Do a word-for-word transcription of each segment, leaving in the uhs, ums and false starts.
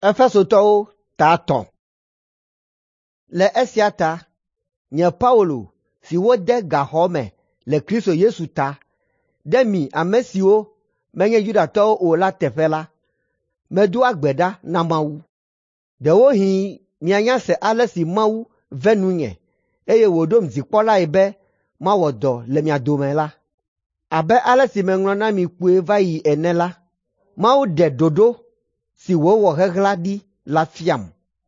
Efesotɔwo ta tɔn. Le esia ta, nye Paulo si wode gaxɔ me le Kristo Yesu ta, ɖe mi ame siwo menye Yudatɔwo o la teƒe la, medo agbe ɖa na Mawu. Ɖewohĩ mianya se ale si Mawu ve nunye, eye wòɖom dzikpɔlae be mawɔ dɔ le mia dome la. Abe ale si meŋlɔ na mi kpuie va yi ene la, Mawu ɖe ɖoɖo si wòwɔ heɣla ɖi la fiam.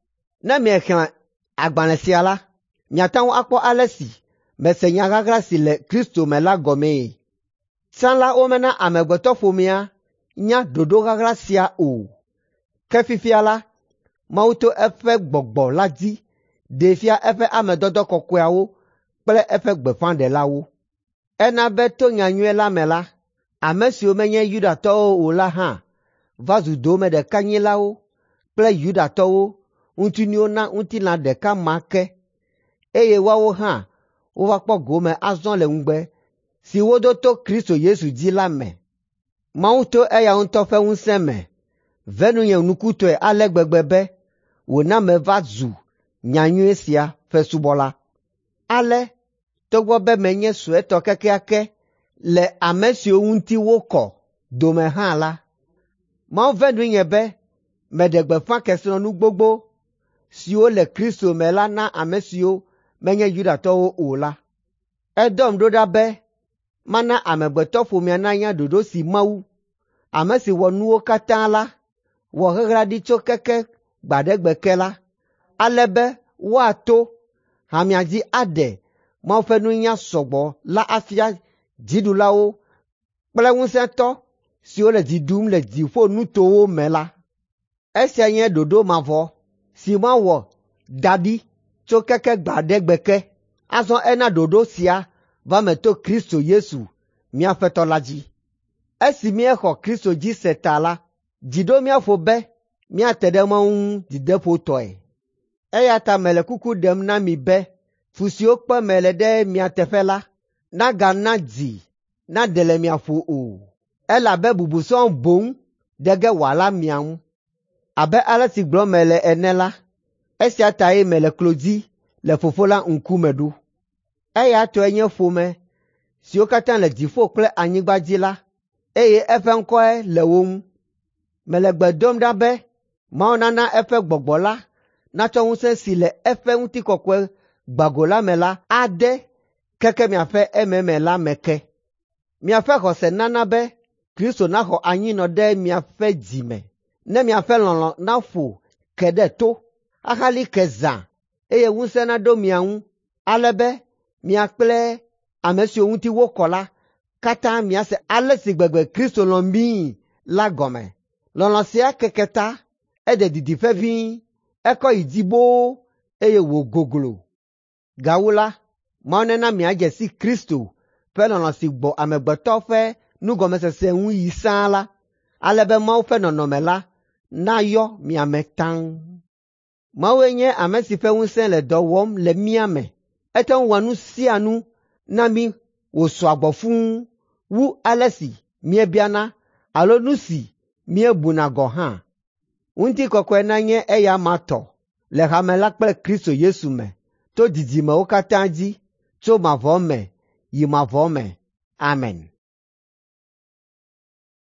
Ne miexlẽ agbalẽ sia la, miate ŋu akpɔ ale si mese nya ɣaɣla si le Kristo me la gɔmee. Tsã la womena amegbetɔƒomea nya ɖoɖo ɣaɣla sia o. Ke fifia la, Mawu to eƒe gbɔgbɔ la dzi ɖe fia eƒe ame dɔdɔ kɔkɔeawo kple eƒe gbeƒãɖelawo. Ena be to nyanyuie la me la, ame siwo menye Yudatɔwo o la hã va zu dome ɖeka nyilawo kple Yudatɔwo ŋutiniwo na ŋutilã ɖeka ma ke, eye woawo hã wova kpɔ gome azɔ le ŋugbe si wodo to Kristo Yesu dzi la me. Mawu to eya ŋutɔ ƒe ŋusẽ me ve nunye nukutɔe ale gbegbe be wòna meva zu nyanyuie sia ƒe subɔla. Ale, togbɔ be menye suetɔ kekeake le ame siwo ŋuti wokɔ dome hã la, Mawu ve nunye be meɖe gbeƒã kesinɔnu gbogbo siwo le Kristo me la na ame siwo menye Yudatɔwo o la. Edɔm ɖo ɖa be mana amegbetɔƒomea nanya ɖoɖo si Mawu, ame si wɔ nuwo katã la, wɔ heɣla ɖi tso keke gba ɖe gbe ke la, ale be woato hamia dzi aɖe Mawu ƒe nunya sɔgbɔ la afia dziɖulawo kple ŋusẽtɔ siwo le dzi ɖum le dziƒo nutowo me la. Esia nye ɖoɖo mavɔ si Mawu wɔ da ɖi tso keke gba ɖe gbe ke. Azɔ ena ɖoɖo sia va me to Kristo Yesu mía Aƒetɔ la dzi. Esi míexɔ Kristo dzi se ta la, dzi ɖo mía ƒo be míate ɖe Mawu ŋu dzideƒotɔe. Eya ta mele kuku ɖem na mi be fu siwo kpe mele ɖe mia teƒe la, nagana dzi naɖe le mia ƒo o, elabe bubu sɔŋ boŋ ɖe ge wòala mia ŋu. Abe ale si gblɔm mele ene la, esia tae mele klo dzi le Fofo la ŋkume ɖo. Eya tɔe nye ƒome siwo katã le dziƒo kple anyigba dzi la, eye eƒe ŋkɔe le wo ŋu. Mele gbe dom ɖa be Mawu nana eƒe gbɔgbɔ la natsɔ ŋusẽ si le eƒe ŋutikɔkɔe gbago la me la ade keke miaƒe ememe la me ke. Miaƒe xɔse nana be Kristo naxɔ anyinɔ ɖe miaƒe dzi me, ne miaƒe lɔlɔ̃ naƒo ke ɖe to, axali ke zã, eye ŋusẽ naɖo mia ŋu, ale be mia kple ame siwo ŋuti wokɔ la katã miase ale si gbegbe Kristo lɔ̃ mí la gɔme. Lɔlɔ̃ sia keke ta, eɖe didi ʋeʋĩ, ekɔ yi dzi boo, eye wògoglo. Gawu la, Mawu nena miadze si Kristo ƒe lɔlɔ̃ si gbɔ amegbetɔ ƒe nugɔmesese ŋu yi sãa la, ale be Mawu ƒe nɔnɔme la nayɔ mia me taŋ. Mawue nye ame si ƒe ŋusẽ le dɔ wɔm le mía me. Ete ŋu wɔ nu sia nu na mí wòsɔ agbɔ fũu wu ale si míebiana alo nu si míebuna gɔ̃ hã. Ŋutikɔkɔe nanye eya ma tɔ le hame la kple Kristo Yesu me to didimewo katã dzi, tso mavɔ me yi mavɔ me. Amen.